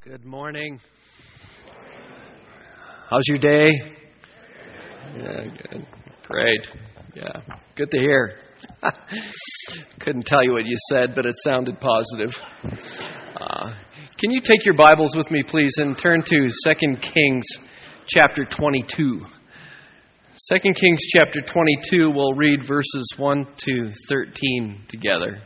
Good morning. How's your day? Yeah, good. Great. Yeah, good to hear. Couldn't tell you what you said, but it sounded positive. Can you take your Bibles with me, please, and turn to 2 Kings chapter 22. 2 Kings chapter 22, we'll read verses 1 to 13 together.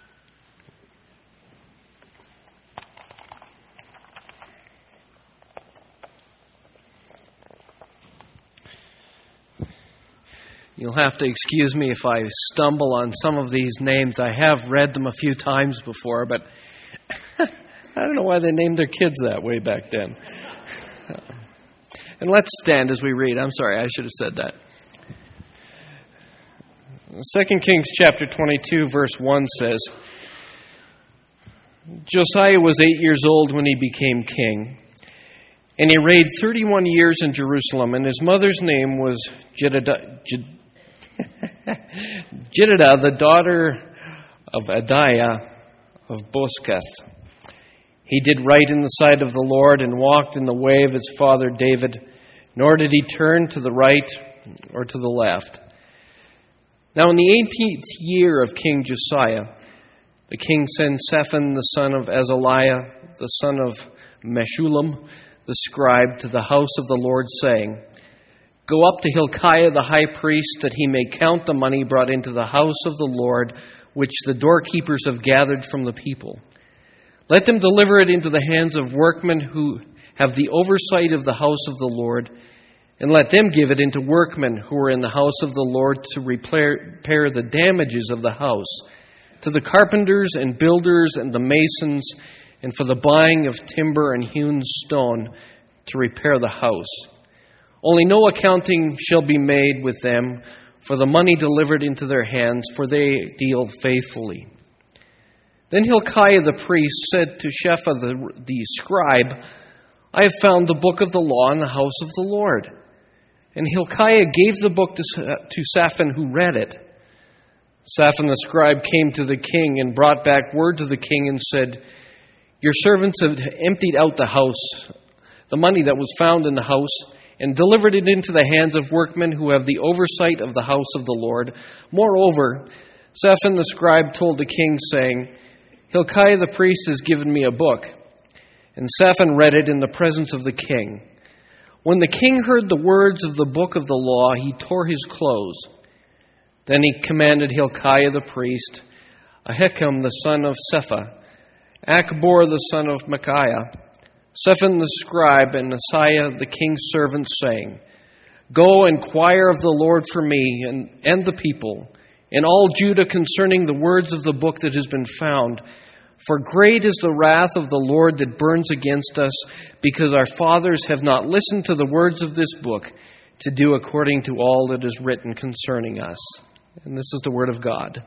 You'll have to excuse me if I stumble on some of these names. I have read them a few times before, but I don't know why they named their kids that way back then. And let's stand as we read. I'm sorry, I should have said that. 2 Kings chapter 22, verse 1 says, Josiah was 8 years old when he became king, and he reigned 31 years in Jerusalem, and his mother's name was Jedidah, the daughter of Adiah of Bosketh. He did right in the sight of the Lord and walked in the way of his father David, nor did he turn to the right or to the left. Now in the 18th year of King Josiah, the king sent Shaphan the son of Azaliah, the son of Meshullam, the scribe, to the house of the Lord, saying, Go up to Hilkiah the high priest, that he may count the money brought into the house of the Lord, which the doorkeepers have gathered from the people. Let them deliver it into the hands of workmen who have the oversight of the house of the Lord, and let them give it into workmen who are in the house of the Lord to repair the damages of the house, to the carpenters and builders and the masons, and for the buying of timber and hewn stone to repair the house. Only no accounting shall be made with them for the money delivered into their hands, for they deal faithfully. Then Hilkiah the priest said to Shaphan the scribe, I have found the book of the law in the house of the Lord. And Hilkiah gave the book to Shaphan, who read it. Shaphan the scribe came to the king and brought back word to the king and said, Your servants have emptied out the house, the money that was found in the house, and delivered it into the hands of workmen who have the oversight of the house of the Lord. Moreover, Shaphan the scribe told the king, saying, Hilkiah the priest has given me a book. And Shaphan read it in the presence of the king. When the king heard the words of the book of the law, he tore his clothes. Then he commanded Hilkiah the priest, Ahikam the son of Shaphan, Achbor the son of Micaiah, Shaphan the scribe, and Asaiah the king's servant, saying, Go inquire of the Lord for me and the people, and all Judah concerning the words of the book that has been found. For great is the wrath of the Lord that burns against us, because our fathers have not listened to the words of this book, to do according to all that is written concerning us. And this is the word of God.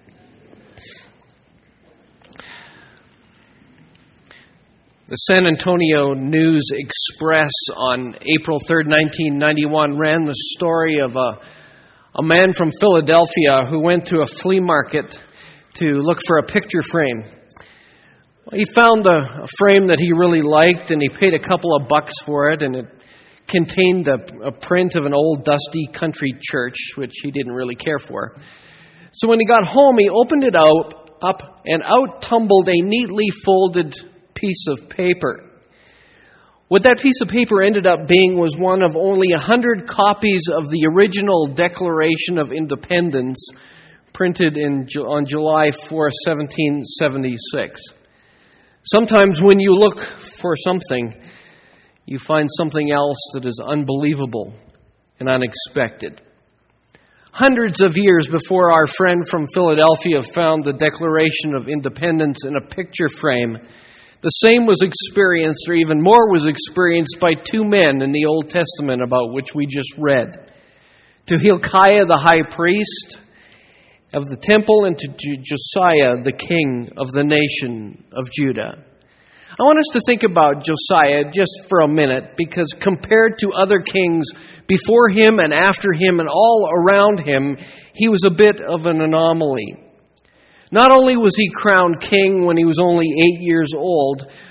The San Antonio News Express on April 3rd, 1991 ran the story of a man from Philadelphia who went to a flea market to look for a picture frame. He found a frame that he really liked, and he paid a couple of bucks for it, and it contained a print of an old dusty country church, which he didn't really care for. So when he got home, he opened it up, and out tumbled a neatly folded piece of paper. What that piece of paper ended up being was one of only 100 copies of the original Declaration of Independence, printed on July 4, 1776. Sometimes when you look for something, you find something else that is unbelievable and unexpected. Hundreds of years before our friend from Philadelphia found the Declaration of Independence in a picture frame, the same was experienced, or even more was experienced, by two men in the Old Testament about which we just read. To Hilkiah the high priest of the temple, and to Josiah the king of the nation of Judah. I want us to think about Josiah just for a minute, because compared to other kings before him and after him and all around him, he was a bit of an anomaly. Not only was he crowned king when he was only 8 years old,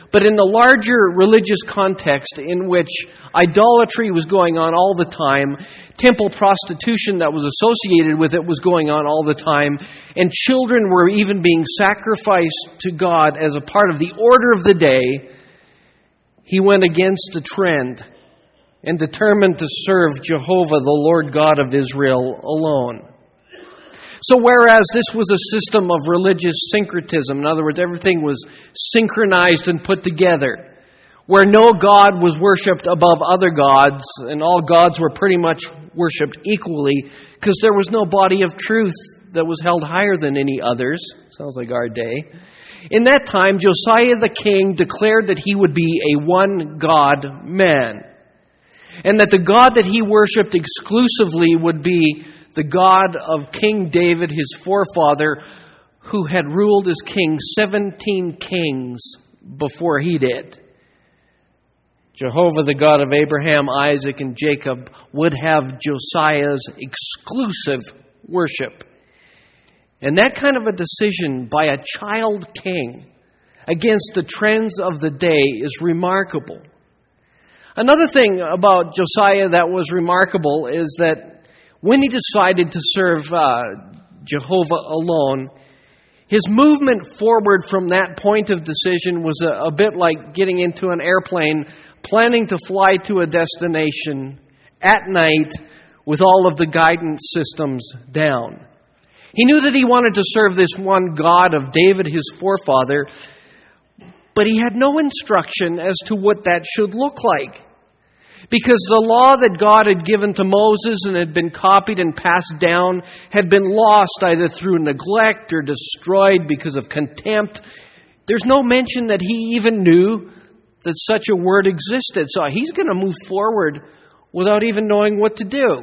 But in the larger religious context in which idolatry was going on all the time, temple prostitution that was associated with it was going on all the time, and children were even being sacrificed to God as a part of the order of the day, he went against the trend and determined to serve Jehovah, the Lord God of Israel, alone. So whereas this was a system of religious syncretism, in other words, everything was synchronized and put together, where no god was worshipped above other gods, and all gods were pretty much worshipped equally, because there was no body of truth that was held higher than any others. Sounds like our day. In that time, Josiah the king declared that he would be a one-God man, and that the God that he worshipped exclusively would be the God of King David, his forefather, who had ruled as king 17 kings before he did. Jehovah, the God of Abraham, Isaac, and Jacob, would have Josiah's exclusive worship. And that kind of a decision by a child king against the trends of the day is remarkable. Another thing about Josiah that was remarkable is that when he decided to serve Jehovah alone, his movement forward from that point of decision was a bit like getting into an airplane, planning to fly to a destination at night with all of the guidance systems down. He knew that he wanted to serve this one God of David, his forefather, but he had no instruction as to what that should look like. Because the law that God had given to Moses and had been copied and passed down had been lost either through neglect or destroyed because of contempt. There's no mention that he even knew that such a word existed. So he's going to move forward without even knowing what to do.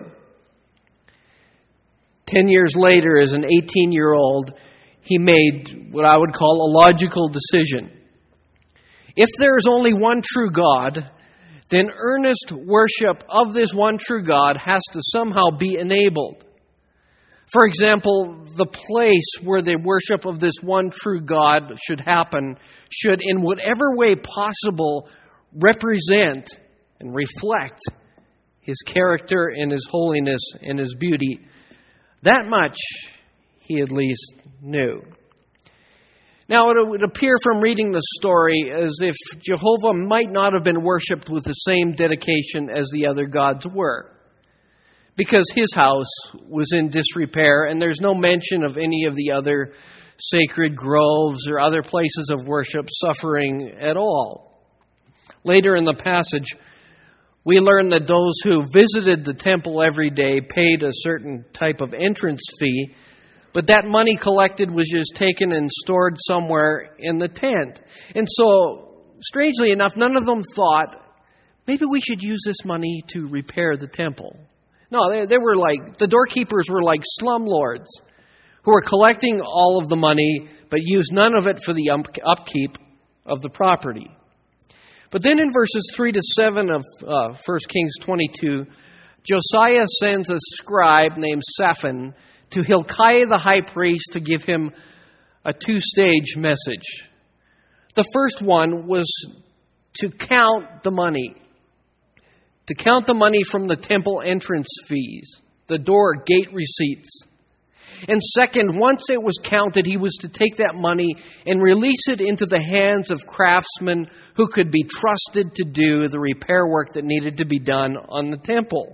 10 years later, as an 18-year-old, he made what I would call a logical decision. If there is only one true God, then earnest worship of this one true God has to somehow be enabled. For example, the place where the worship of this one true God should happen should, in whatever way possible, represent and reflect His character and His holiness and His beauty. That much he at least knew. Now, it would appear from reading the story as if Jehovah might not have been worshipped with the same dedication as the other gods were, because his house was in disrepair, and there's no mention of any of the other sacred groves or other places of worship suffering at all. Later in the passage, we learn that those who visited the temple every day paid a certain type of entrance fee, but that money collected was just taken and stored somewhere in the tent. And so, strangely enough, none of them thought, maybe we should use this money to repair the temple. No, they were like, the doorkeepers were like slumlords who were collecting all of the money, but used none of it for the upkeep of the property. But then in verses 3 to 7 of 1 Kings 22, Josiah sends a scribe named Shaphan to Hilkiah the high priest to give him a two-stage message. The first one was to count the money. To count the money from the temple entrance fees, the door gate receipts. And second, once it was counted, he was to take that money and release it into the hands of craftsmen who could be trusted to do the repair work that needed to be done on the temple.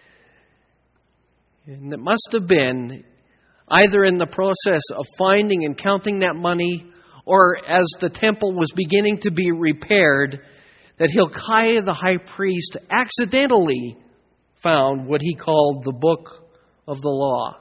And it must have been either in the process of finding and counting that money, or as the temple was beginning to be repaired, that Hilkiah the high priest accidentally found what he called the book of the law.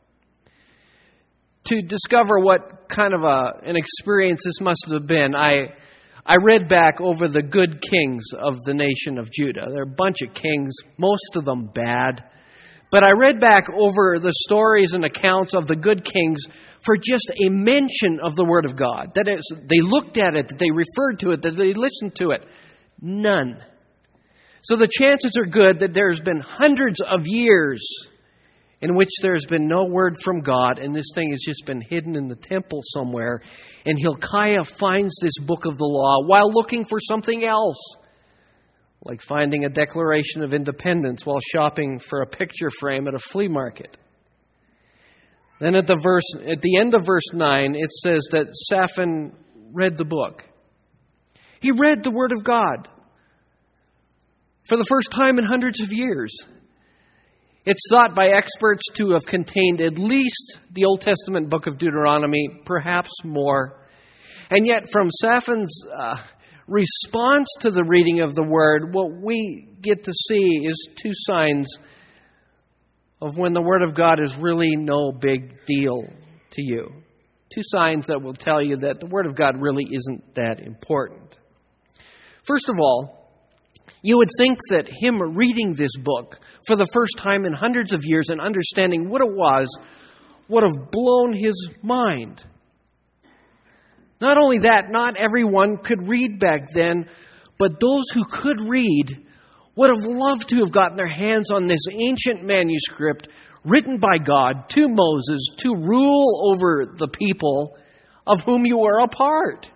To discover what kind of an experience this must have been, I read back over the good kings of the nation of Judah. There are a bunch of kings, most of them bad. But I read back over the stories and accounts of the good kings for just a mention of the Word of God. That is, they looked at it, that they referred to it, that they listened to it. None. So the chances are good that there's been hundreds of years in which there's been no word from God, and this thing has just been hidden in the temple somewhere. And Hilkiah finds this book of the law while looking for something else, like finding a Declaration of Independence while shopping for a picture frame at a flea market. Then at the end of verse 9, it says that Shaphan read the book. He read the Word of God for the first time in hundreds of years. It's thought by experts to have contained at least the Old Testament book of Deuteronomy, perhaps more. And yet from Shaphan's response to the reading of the Word, what we get to see is two signs of when the Word of God is really no big deal to you. Two signs that will tell you that the Word of God really isn't that important. First of all, you would think that him reading this book for the first time in hundreds of years and understanding what it was would have blown his mind. Not only that, not everyone could read back then, but those who could read would have loved to have gotten their hands on this ancient manuscript written by God to Moses to rule over the people of whom you were a part.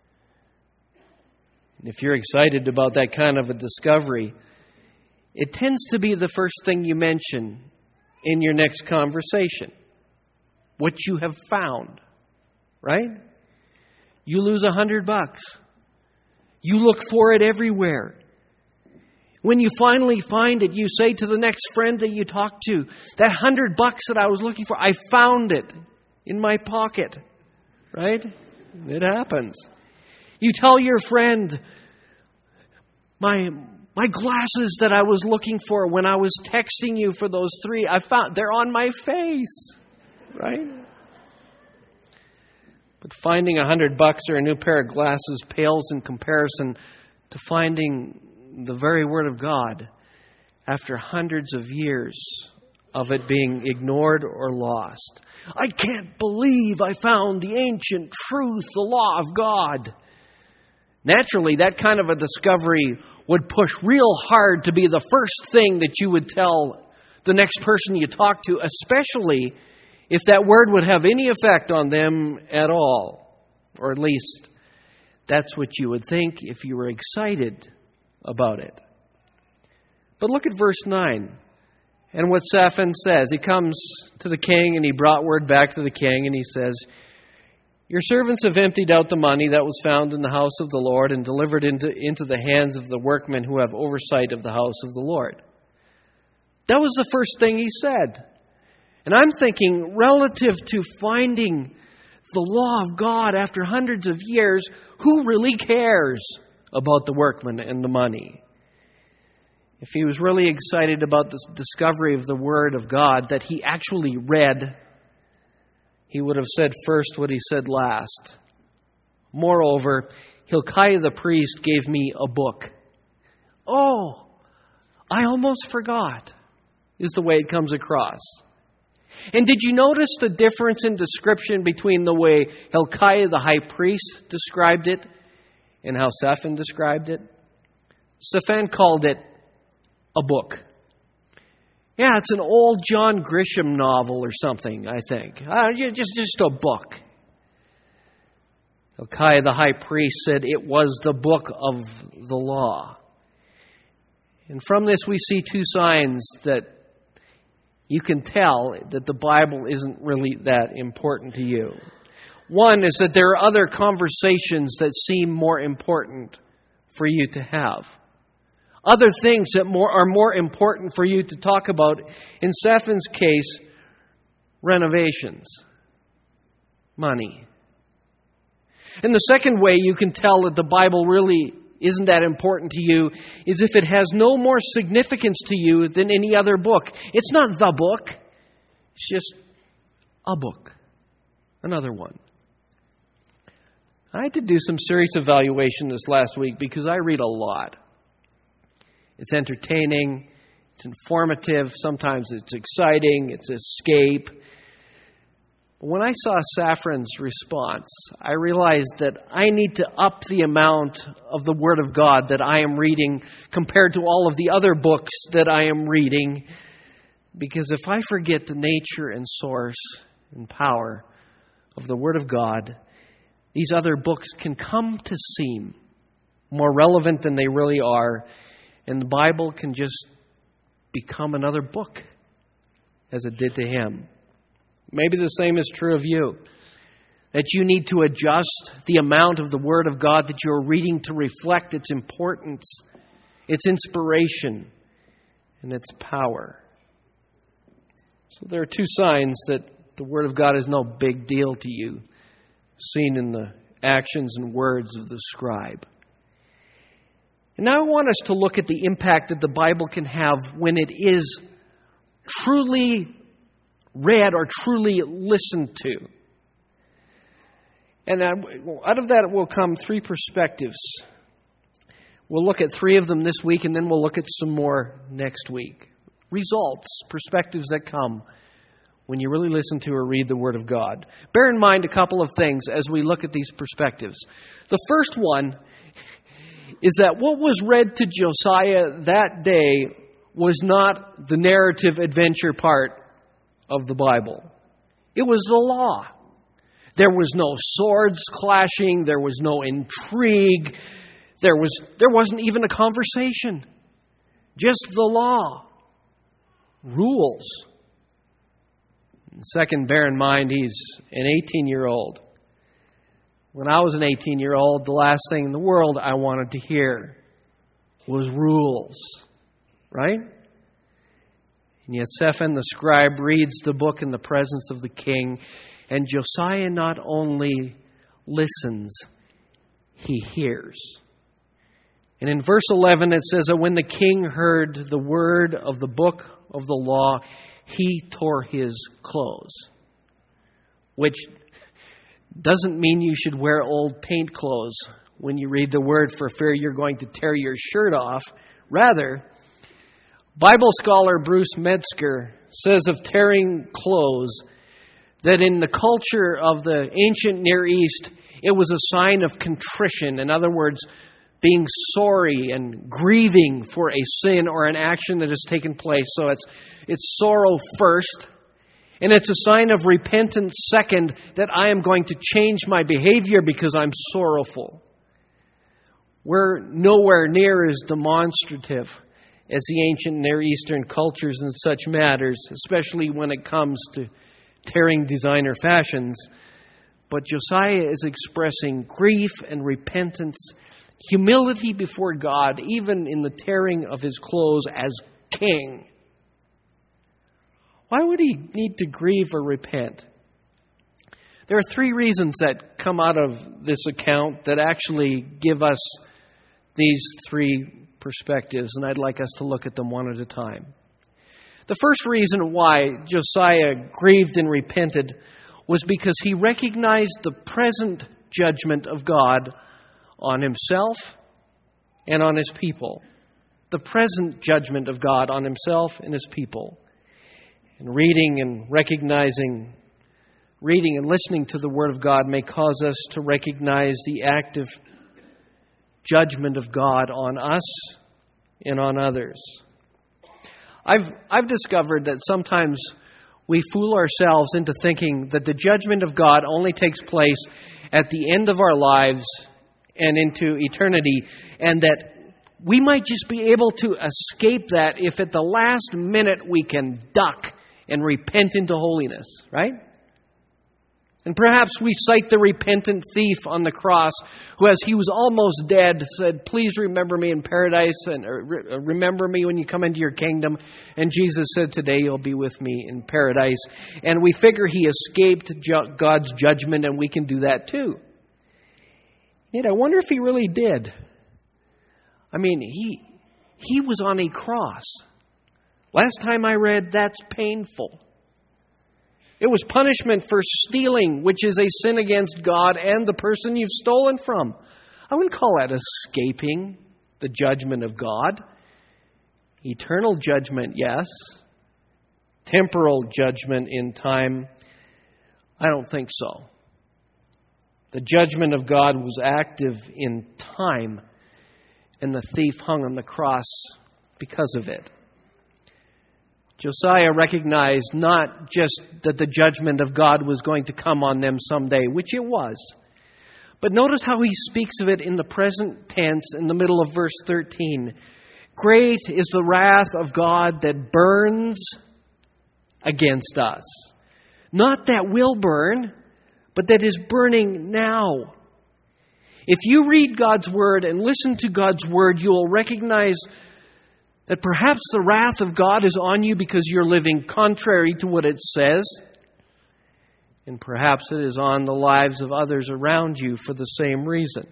And if you're excited about that kind of a discovery, it tends to be the first thing you mention in your next conversation. What you have found, right? You lose $100. You look for it everywhere. When you finally find it, you say to the next friend that you talk to, that $100 that I was looking for, I found it in my pocket, right? It happens. You tell your friend, my glasses that I was looking for when I was texting you for those 3, I found, they're on my face, right? But finding $100 or a new pair of glasses pales in comparison to finding the very Word of God after hundreds of years of it being ignored or lost. I can't believe I found the ancient truth, the law of God. Naturally, that kind of a discovery would push real hard to be the first thing that you would tell the next person you talk to, especially if that word would have any effect on them at all. Or at least that's what you would think if you were excited about it. But look at verse 9 and what Shaphan says. He comes to the king and he brought word back to the king and he says, your servants have emptied out the money that was found in the house of the Lord and delivered into the hands of the workmen who have oversight of the house of the Lord. That was the first thing he said. And I'm thinking, relative to finding the law of God after hundreds of years, who really cares about the workmen and the money? If he was really excited about this discovery of the Word of God that he actually read, he would have said first what he said last. Moreover, Hilkiah the priest gave me a book. Oh, I almost forgot, is the way it comes across. And did you notice the difference in description between the way Hilkiah the high priest described it and how Shaphan described it? Shaphan called it a book. Yeah, it's an old John Grisham novel or something, I think. Just a book. Hilkiah the high priest said it was the book of the law. And from this we see two signs that you can tell that the Bible isn't really that important to you. One is that there are other conversations that seem more important for you to have. Other things that are more important for you to talk about. In Shaphan's case, renovations, money. And the second way you can tell that the Bible really isn't that important to you is if it has no more significance to you than any other book. It's not the book. It's just a book. Another one. I had to do some serious evaluation this last week because I read a lot. It's entertaining. It's informative. Sometimes it's exciting. It's escape. But when I saw Shaphan's response, I realized that I need to up the amount of the Word of God that I am reading compared to all of the other books that I am reading. Because if I forget the nature and source and power of the Word of God, these other books can come to seem more relevant than they really are, and the Bible can just become another book, as it did to him. Maybe the same is true of you, that you need to adjust the amount of the Word of God that you're reading to reflect its importance, its inspiration, and its power. So there are two signs that the Word of God is no big deal to you, seen in the actions and words of the scribe. And now I want us to look at the impact that the Bible can have when it is truly read or truly listened to. And out of that will come three perspectives. We'll look at three of them this week, and then we'll look at some more next week. Results, perspectives that come when you really listen to or read the Word of God. Bear in mind a couple of things as we look at these perspectives. The first one is that what was read to Josiah that day was not the narrative adventure part of the Bible. It was the law. There was no swords clashing. There was no intrigue. There wasn't even a conversation. Just the law. Rules. Second, bear in mind, he's an 18-year-old. When I was an 18-year-old, the last thing in the world I wanted to hear was rules. Right? And yet Shaphan the scribe reads the book in the presence of the king, and Josiah not only listens, he hears. And in verse 11 it says that when the king heard the word of the book of the law, he tore his clothes. Which doesn't mean you should wear old paint clothes when you read the word for fear you're going to tear your shirt off. Rather, Bible scholar Bruce Metzger says of tearing clothes that in the culture of the ancient Near East, it was a sign of contrition. In other words, being sorry and grieving for a sin or an action that has taken place. So it's sorrow first, and it's a sign of repentance second, that I am going to change my behavior because I'm sorrowful. We're nowhere near as demonstrative as the ancient Near Eastern cultures in such matters, especially when it comes to tearing designer fashions. But Josiah is expressing grief and repentance, humility before God, even in the tearing of his clothes as king. Why would he need to grieve or repent? There are three reasons that come out of this account that actually give us these three perspectives, and I'd like us to look at them one at a time. The first reason why Josiah grieved and repented was because he recognized the present judgment of God on himself and on his people. The present judgment of God on himself and his people. And reading and listening to the Word of God may cause us to recognize the active judgment of God on us and on others. I've discovered that sometimes we fool ourselves into thinking that the judgment of God only takes place at the end of our lives and into eternity, and that we might just be able to escape that if at the last minute we can duck and repent into holiness, right? And perhaps we cite the repentant thief on the cross who, as he was almost dead, said, "Please remember me in paradise and remember me when you come into your kingdom." And Jesus said, "Today you'll be with me in paradise." And we figure he escaped God's judgment, and we can do that too. Yet I wonder if he really did. I mean, he was on a cross. Last time I read, that's painful. It was punishment for stealing, which is a sin against God and the person you've stolen from. I wouldn't call that escaping the judgment of God. Eternal judgment, yes. Temporal judgment in time, I don't think so. The judgment of God was active in time, and the thief hung on the cross because of it. Josiah recognized not just that the judgment of God was going to come on them someday, which it was, but notice how he speaks of it in the present tense in the middle of verse 13. Great is the wrath of God that burns against us. Not that will burn, but that is burning now. If you read God's Word and listen to God's Word, you will recognize that perhaps the wrath of God is on you because you're living contrary to what it says. And perhaps it is on the lives of others around you for the same reason.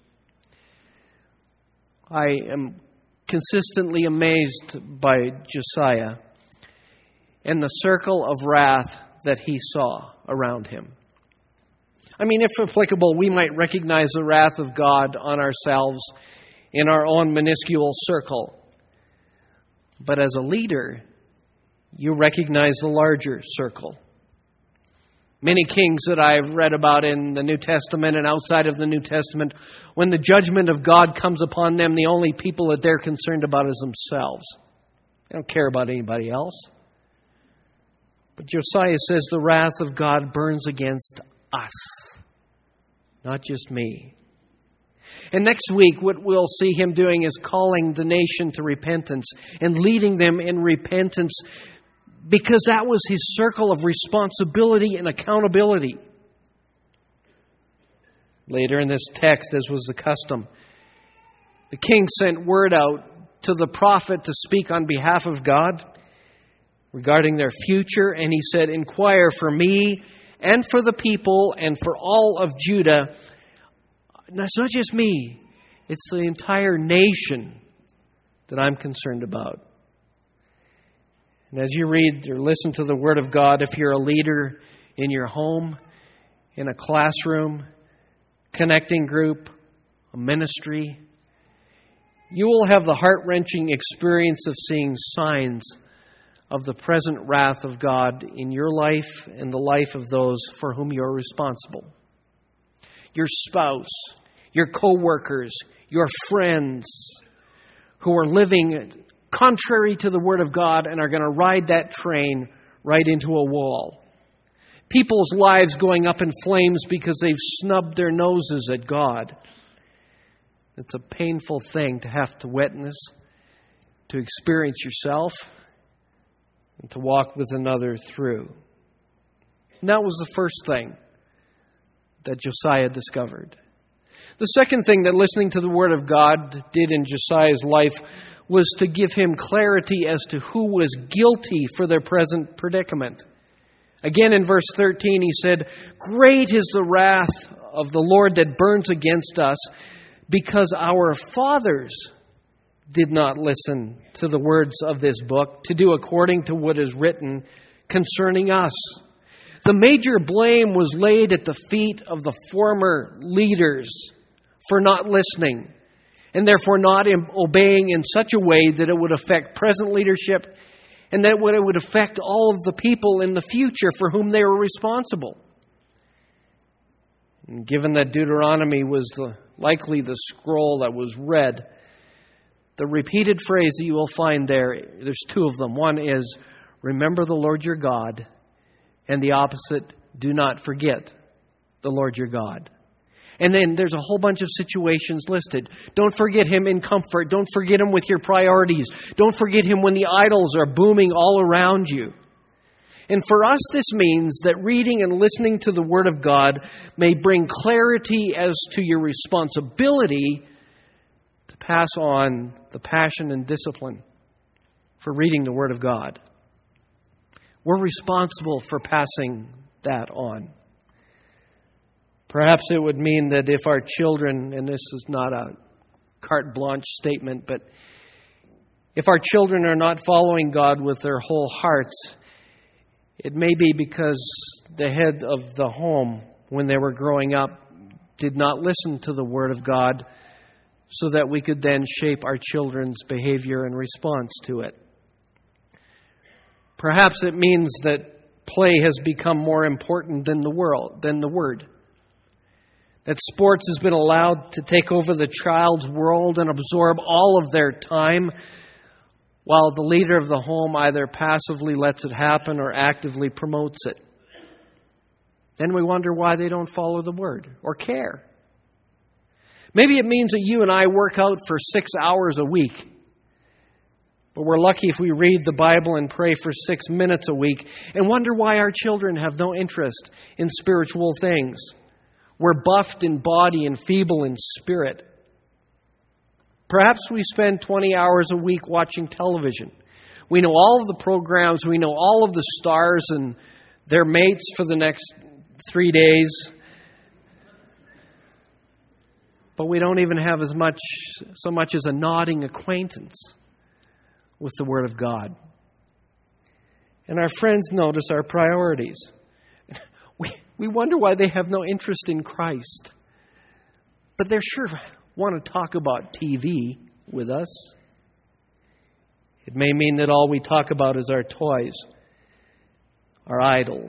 I am consistently amazed by Josiah and the circle of wrath that he saw around him. I mean, if applicable, we might recognize the wrath of God on ourselves in our own minuscule circle. But as a leader, you recognize the larger circle. Many kings that I've read about in the New Testament and outside of the New Testament, when the judgment of God comes upon them, the only people that they're concerned about is themselves. They don't care about anybody else. But Josiah says the wrath of God burns against us, not just me. And next week, what we'll see him doing is calling the nation to repentance and leading them in repentance, because that was his circle of responsibility and accountability. Later in this text, as was the custom, the king sent word out to the prophet to speak on behalf of God regarding their future, and he said, "Inquire for me and for the people and for all of Judah." Now, it's not just me. It's the entire nation that I'm concerned about. And as you read or listen to the Word of God, if you're a leader in your home, in a classroom, connecting group, a ministry, you will have the heart-wrenching experience of seeing signs of the present wrath of God in your life and the life of those for whom you're responsible. Your spouse, your co-workers, your friends who are living contrary to the Word of God and are going to ride that train right into a wall. People's lives going up in flames because they've snubbed their noses at God. It's a painful thing to have to witness, to experience yourself, and to walk with another through. And that was the first thing that Josiah discovered. The second thing that listening to the Word of God did in Josiah's life was to give him clarity as to who was guilty for their present predicament. Again, in verse 13, he said, "Great is the wrath of the Lord that burns against us, because our fathers did not listen to the words of this book to do according to what is written concerning us." The major blame was laid at the feet of the former leaders for not listening, and therefore not obeying in such a way that it would affect present leadership and that it would affect all of the people in the future for whom they were responsible. And given that Deuteronomy was likely the scroll that was read, the repeated phrase that you will find there's two of them. One is, "Remember the Lord your God," and the opposite, "Do not forget the Lord your God." And then there's a whole bunch of situations listed. Don't forget Him in comfort. Don't forget Him with your priorities. Don't forget Him when the idols are booming all around you. And for us, this means that reading and listening to the Word of God may bring clarity as to your responsibility to pass on the passion and discipline for reading the Word of God. We're responsible for passing that on. Perhaps it would mean that if our children, and this is not a carte blanche statement, but if our children are not following God with their whole hearts, it may be because the head of the home, when they were growing up, did not listen to the Word of God so that we could then shape our children's behavior in response to it. Perhaps it means that play has become more important than the Word. That sports has been allowed to take over the child's world and absorb all of their time, while the leader of the home either passively lets it happen or actively promotes it. Then we wonder why they don't follow the Word or care. Maybe it means that you and I work out for 6 hours a week. But we're lucky if we read the Bible and pray for 6 minutes a week and wonder why our children have no interest in spiritual things. We're buffed in body and feeble in spirit. Perhaps we spend 20 hours a week watching television. We know all of the programs. We know all of the stars and their mates for the next 3 days. But we don't even have so much as a nodding acquaintance with the Word of God. And our friends notice our priorities. We wonder why they have no interest in Christ. But they sure want to talk about TV with us. It may mean that all we talk about is our toys, our idols.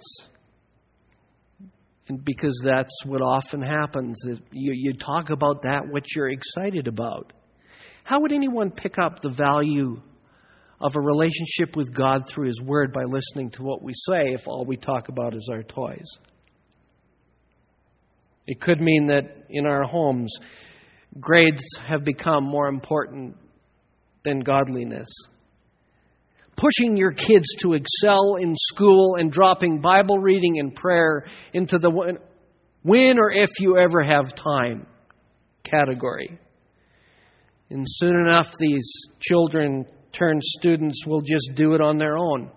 And because that's what often happens. You talk about that which you're excited about. How would anyone pick up the value of a relationship with God through His Word by listening to what we say if all we talk about is our toys? It could mean that in our homes, grades have become more important than godliness. Pushing your kids to excel in school and dropping Bible reading and prayer into the when or if you ever have time category. And soon enough, these children turned students will just do it on their own,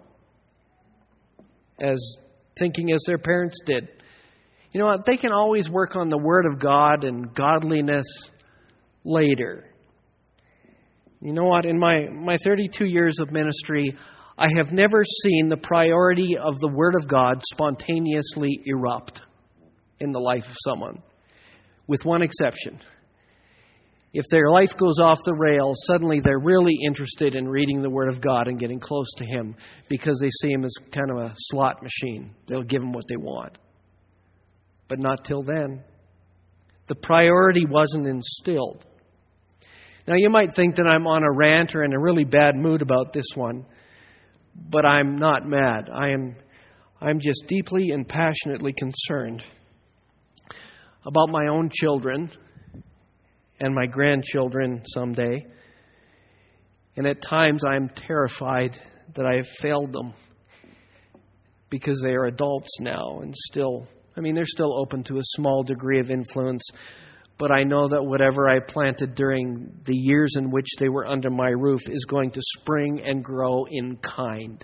thinking as their parents did. You know what? They can always work on the Word of God and godliness later. You know what? In my 32 years of ministry, I have never seen the priority of the Word of God spontaneously erupt in the life of someone, with one exception. If their life goes off the rails, suddenly they're really interested in reading the Word of God and getting close to Him because they see Him as kind of a slot machine. They'll give Him what they want. But not till then. The priority wasn't instilled. Now, you might think that I'm on a rant or in a really bad mood about this one, but I'm not mad. I'm just deeply and passionately concerned about my own children and my grandchildren someday. And at times I'm terrified that I have failed them because they are adults now and they're still open to a small degree of influence. But I know that whatever I planted during the years in which they were under my roof is going to spring and grow in kind.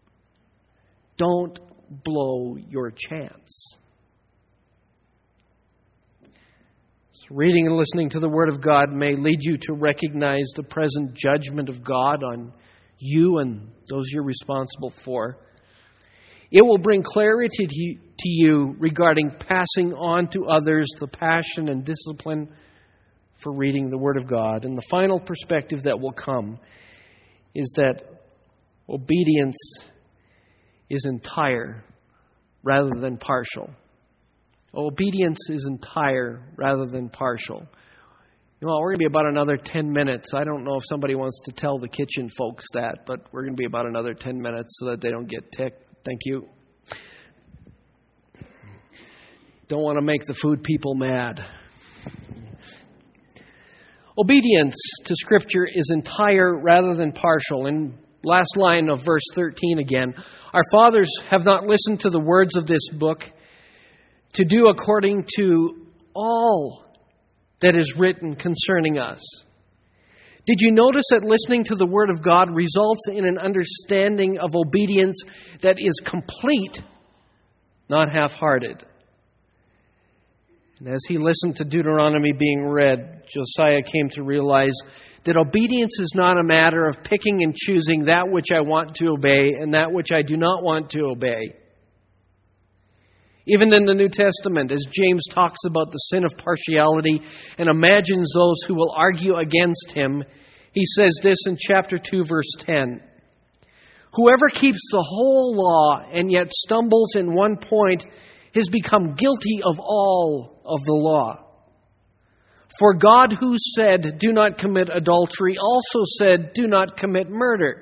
Don't blow your chance. Reading and listening to the Word of God may lead you to recognize the present judgment of God on you and those you're responsible for. It will bring clarity to you regarding passing on to others the passion and discipline for reading the Word of God. And the final perspective that will come is that obedience is entire rather than partial. Obedience is entire rather than partial. You know, we're going to be about another 10 minutes. I don't know if somebody wants to tell the kitchen folks that, but we're going to be about another 10 minutes so that they don't get ticked. Thank you. Don't want to make the food people mad. Obedience to Scripture is entire rather than partial. In last line of verse 13 again, our fathers have not listened to the words of this book to do according to all that is written concerning us. Did you notice that listening to the Word of God results in an understanding of obedience that is complete, not half-hearted? And as he listened to Deuteronomy being read, Josiah came to realize that obedience is not a matter of picking and choosing that which I want to obey and that which I do not want to obey. Even in the New Testament, as James talks about the sin of partiality and imagines those who will argue against him, he says this in chapter 2, verse 10. Whoever keeps the whole law and yet stumbles in one point has become guilty of all of the law. For God, who said, "Do not commit adultery," also said, "Do not commit murder."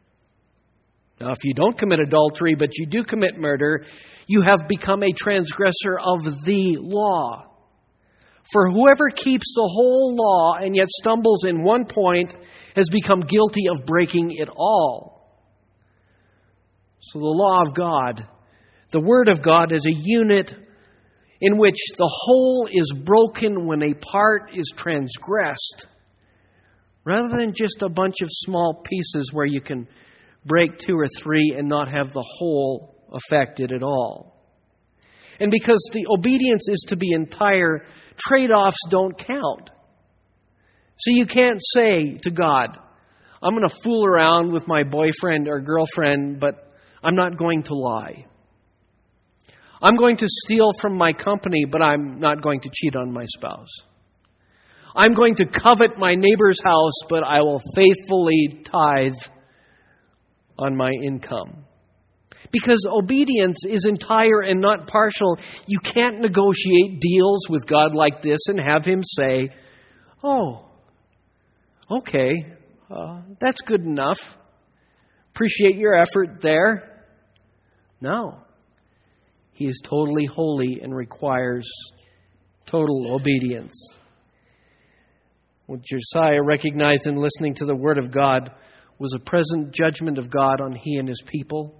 Now, if you don't commit adultery, but you do commit murder, you have become a transgressor of the law. For whoever keeps the whole law and yet stumbles in one point has become guilty of breaking it all. So the law of God, the Word of God, is a unit in which the whole is broken when a part is transgressed, rather than just a bunch of small pieces where you can break 2 or 3 and not have the whole affected at all. And because the obedience is to be entire, trade-offs don't count. So you can't say to God, "I'm going to fool around with my boyfriend or girlfriend, but I'm not going to lie. I'm going to steal from my company, but I'm not going to cheat on my spouse. I'm going to covet my neighbor's house, but I will faithfully tithe on my income." Because obedience is entire and not partial. You can't negotiate deals with God like this and have Him say, "Oh, okay, that's good enough. Appreciate your effort there." No. He is totally holy and requires total obedience. What Josiah recognized in listening to the Word of God was a present judgment of God on he and his people.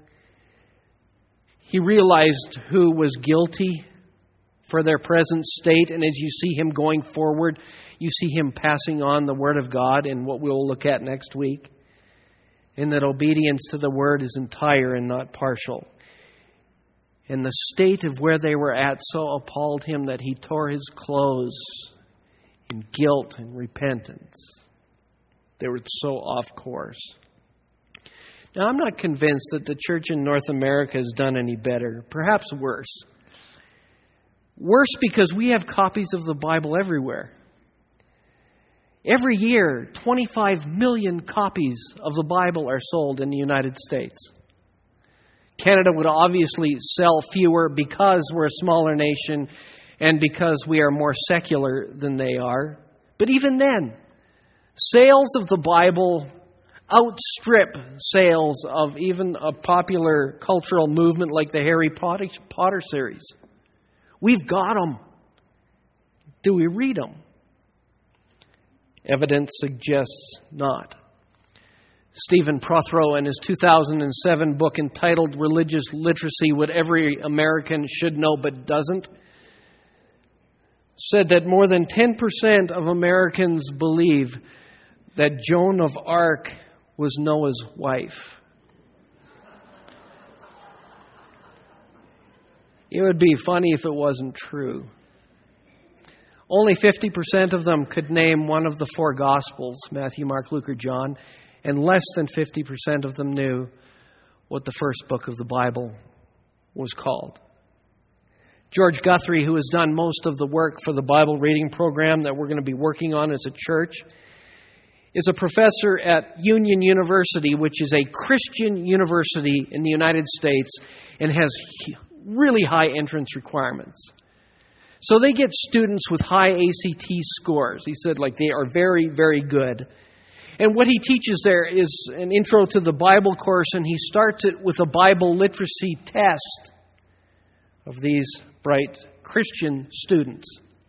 He realized who was guilty for their present state, and as you see him going forward, you see him passing on the Word of God in what we'll look at next week, and that obedience to the Word is entire and not partial. And the state of where they were at so appalled him that he tore his clothes in guilt and repentance. They were so off course. Now, I'm not convinced that the church in North America has done any better. Perhaps worse. Worse because we have copies of the Bible everywhere. Every year, 25 million copies of the Bible are sold in the United States. Canada would obviously sell fewer because we're a smaller nation and because we are more secular than they are. But even then, sales of the Bible outstrip sales of even a popular cultural movement like the Harry Potter series. We've got them. Do we read them? Evidence suggests not. Stephen Prothero, in his 2007 book entitled Religious Literacy, What Every American Should Know But Doesn't, said that more than 10% of Americans believe that Joan of Arc was Noah's wife. It would be funny if it wasn't true. Only 50% of them could name one of the 4 Gospels, Matthew, Mark, Luke, or John, and less than 50% of them knew what the first book of the Bible was called. George Guthrie, who has done most of the work for the Bible reading program that we're going to be working on as a church, is a professor at Union University, which is a Christian university in the United States and has really high entrance requirements. So they get students with high ACT scores. He said, they are very, very good. And what he teaches there is an intro to the Bible course, and he starts it with a Bible literacy test of these bright Christian students.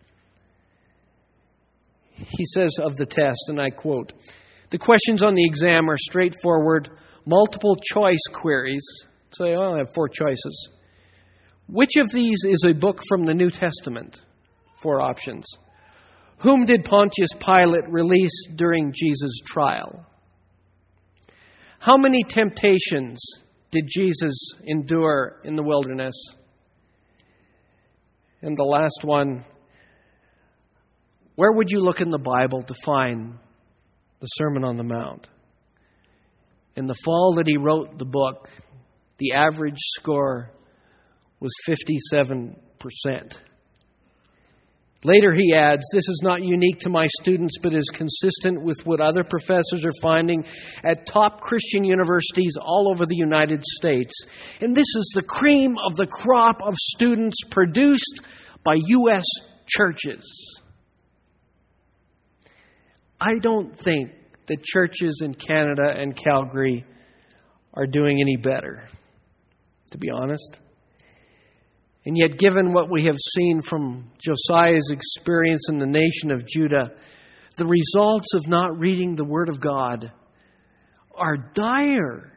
He says of the test, and I quote, "The questions on the exam are straightforward, multiple choice queries." So I only have 4 choices. Which of these is a book from the New Testament? 4 options. Whom did Pontius Pilate release during Jesus' trial? How many temptations did Jesus endure in the wilderness? And the last one, where would you look in the Bible to find the Sermon on the Mount? In the fall that he wrote the book, the average score was 57%. Later he adds, "This is not unique to my students, but is consistent with what other professors are finding at top Christian universities all over the United States. And this is the cream of the crop of students produced by U.S. churches." I don't think the churches in Canada and Calgary are doing any better, to be honest. And yet, given what we have seen from Josiah's experience in the nation of Judah, the results of not reading the Word of God are dire.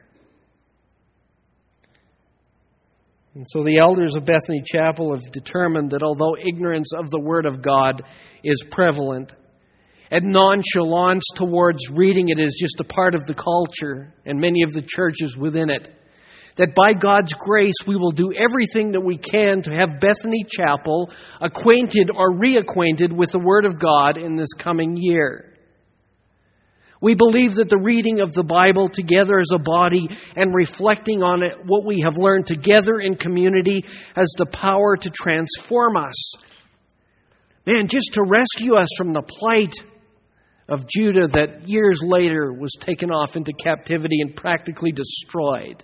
And so the elders of Bethany Chapel have determined that although ignorance of the Word of God is prevalent, and nonchalance towards reading it is just a part of the culture and many of the churches within it, that by God's grace we will do everything that we can to have Bethany Chapel acquainted or reacquainted with the Word of God in this coming year. We believe that the reading of the Bible together as a body and reflecting on it, what we have learned together in community, has the power to transform us. Man, just to rescue us from the plight of Judah that years later was taken off into captivity and practically destroyed.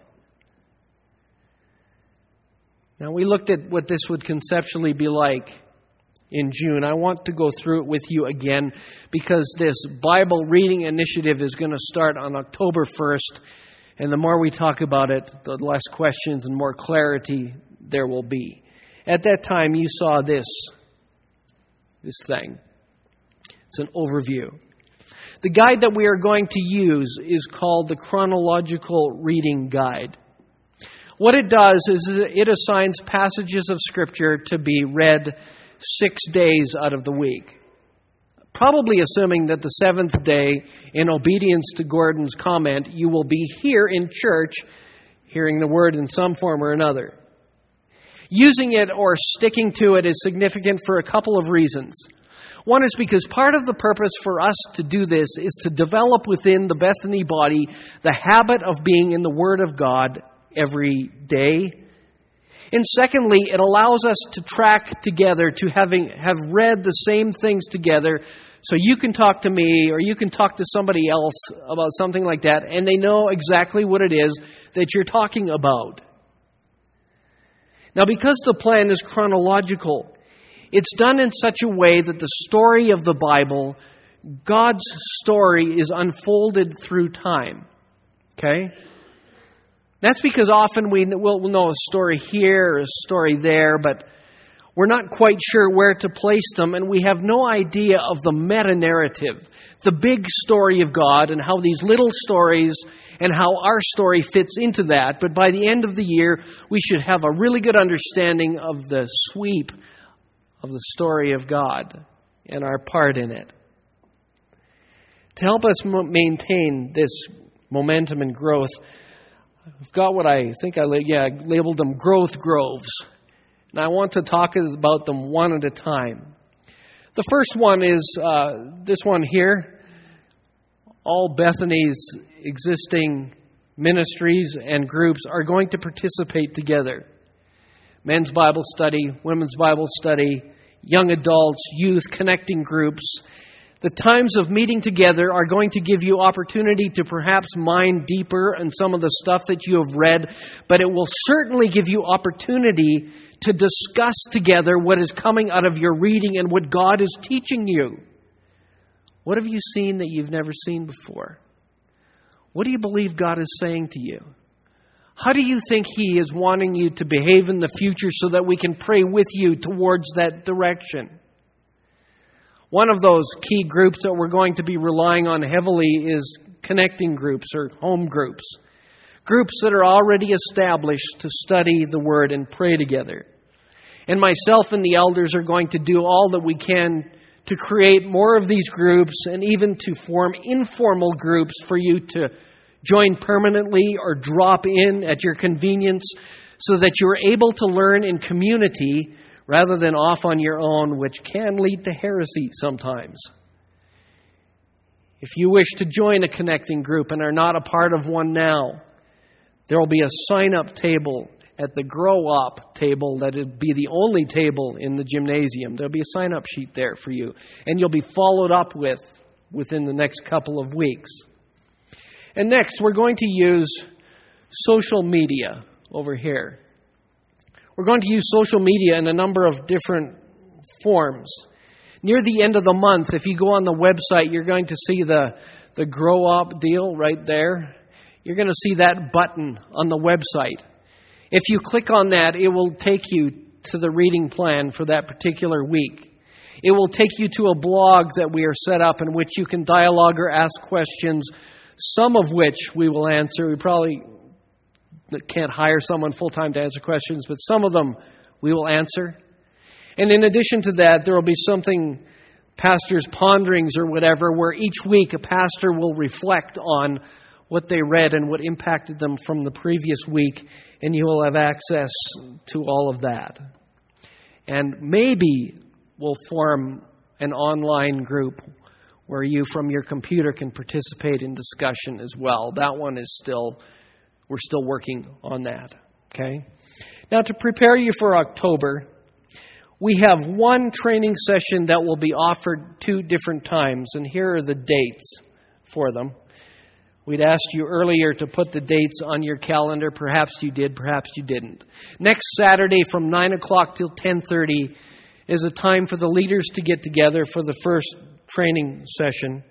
Now, we looked at what this would conceptually be like in June. I want to go through it with you again because this Bible reading initiative is going to start on October 1st. And the more we talk about it, the less questions and more clarity there will be. At that time, you saw this thing. It's an overview. The guide that we are going to use is called the Chronological Reading Guide. What it does is it assigns passages of Scripture to be read 6 days out of the week. Probably assuming that the seventh day, in obedience to Gordon's comment, you will be here in church, hearing the Word in some form or another. Using it or sticking to it is significant for a couple of reasons. One is because part of the purpose for us to do this is to develop within the Bethany body the habit of being in the Word of God every day. And secondly, it allows us to track together, to have read the same things together, so you can talk to me or you can talk to somebody else about something like that, and they know exactly what it is that you're talking about. Now, because the plan is chronological, it's done in such a way that the story of the Bible, God's story, is unfolded through time. Okay? That's because often we'll know a story here or a story there, but we're not quite sure where to place them, and we have no idea of the meta-narrative, the big story of God, and how these little stories and how our story fits into that. But by the end of the year, we should have a really good understanding of the sweep of the story of God and our part in it. To help us maintain this momentum and growth, I've got what I think I labeled them growth groves. And I want to talk about them one at a time. The first one is this one here. All Bethany's existing ministries and groups are going to participate together. Men's Bible study, women's Bible study, young adults, youth, connecting groups. The times of meeting together are going to give you opportunity to perhaps mine deeper in some of the stuff that you have read, but it will certainly give you opportunity to discuss together what is coming out of your reading and what God is teaching you. What have you seen that you've never seen before? What do you believe God is saying to you? How do you think He is wanting you to behave in the future so that we can pray with you towards that direction? One of those key groups that we're going to be relying on heavily is connecting groups or home groups. Groups that are already established to study the Word and pray together. And myself and the elders are going to do all that we can to create more of these groups and even to form informal groups for you to join permanently or drop in at your convenience so that you're able to learn in community rather than off on your own, which can lead to heresy sometimes. If you wish to join a connecting group and are not a part of one now, there will be a sign-up table at the Grow Up table that would be the only table in the gymnasium. There'll be a sign-up sheet there for you, and you'll be followed up within the next couple of weeks. And next, we're going to use social media over here. We're going to use social media in a number of different forms. Near the end of the month, if you go on the website, you're going to see the Grow Up deal right there. You're going to see that button on the website. If you click on that, it will take you to the reading plan for that particular week. It will take you to a blog that we are set up in which you can dialogue or ask questions, some of which we will answer. We probably can't hire someone full-time to answer questions, but some of them we will answer. And in addition to that, there will be something, pastors' ponderings or whatever, where each week a pastor will reflect on what they read and what impacted them from the previous week, and you will have access to all of that. And maybe we'll form an online group where you from your computer can participate in discussion as well. That one is we're still working on that. Okay? Now, to prepare you for October, we have one training session that will be offered 2 different times, and here are the dates for them. We'd asked you earlier to put the dates on your calendar. Perhaps you did, perhaps you didn't. Next Saturday from 9 o'clock till 10:30 is a time for the leaders to get together for the first training session.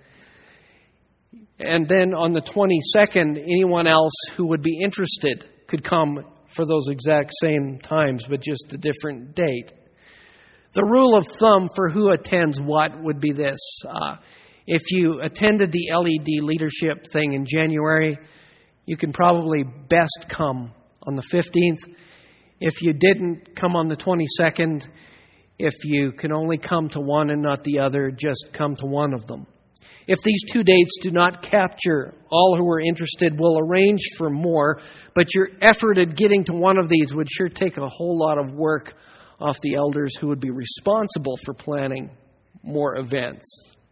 And then on the 22nd, anyone else who would be interested could come for those exact same times, but just a different date. The rule of thumb for who attends what would be this. If you attended the LED leadership thing in January, you can probably best come on the 15th. If you didn't, come on the 22nd. If you can only come to one and not the other, just come to one of them. If these 2 dates do not capture all who are interested, we'll arrange for more, but your effort at getting to one of these would sure take a whole lot of work off the elders who would be responsible for planning more events.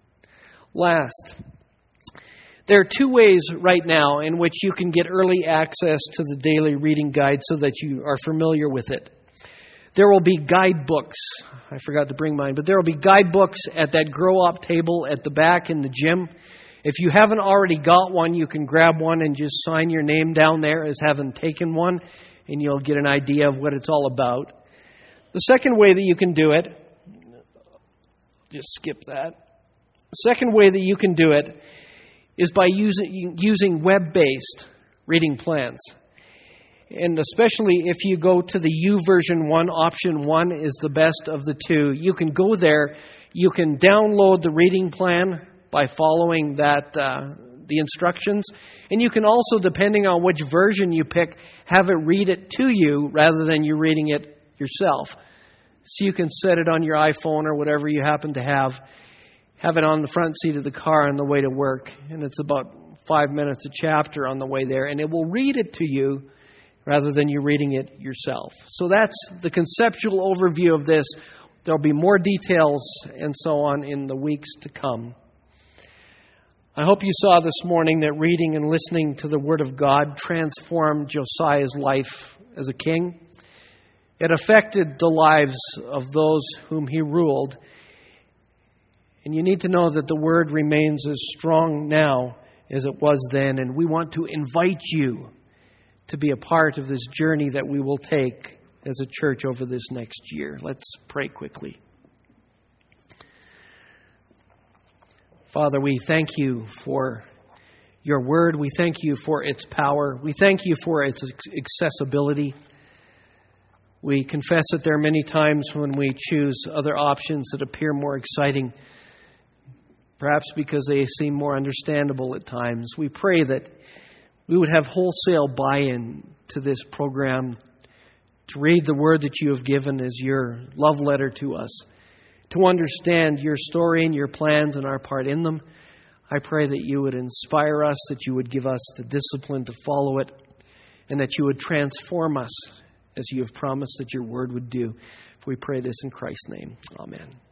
Last, there are 2 ways right now in which you can get early access to the daily reading guide so that you are familiar with it. There will be guidebooks. I forgot to bring mine, but there will be guidebooks at that Grow Up table at the back in the gym. If you haven't already got one, you can grab one and just sign your name down there as having taken one, and you'll get an idea of what it's all about. The second way that you can do it, just skip that. The second way that you can do it is by using web-based reading plans. And especially if you go to the YouVersion 1, option 1 is the best of the 2. You can go there, you can download the reading plan by following that the instructions. And you can also, depending on which version you pick, have it read it to you rather than you reading it yourself. So you can set it on your iPhone or whatever you happen to have it on the front seat of the car on the way to work. And it's about 5 minutes a chapter on the way there. And it will read it to you rather than you reading it yourself. So that's the conceptual overview of this. There'll be more details and so on in the weeks to come. I hope you saw this morning that reading and listening to the Word of God transformed Josiah's life as a king. It affected the lives of those whom he ruled. And you need to know that the Word remains as strong now as it was then. And we want to invite you to be a part of this journey that we will take as a church over this next year. Let's pray quickly. Father, we thank you for your Word. We thank you for its power. We thank you for its accessibility. We confess that there are many times when we choose other options that appear more exciting, perhaps because they seem more understandable at times. We pray that we would have wholesale buy-in to this program, to read the Word that you have given as your love letter to us, to understand your story and your plans and our part in them. I pray that you would inspire us, that you would give us the discipline to follow it, and that you would transform us as you have promised that your Word would do. We pray this in Christ's name. Amen.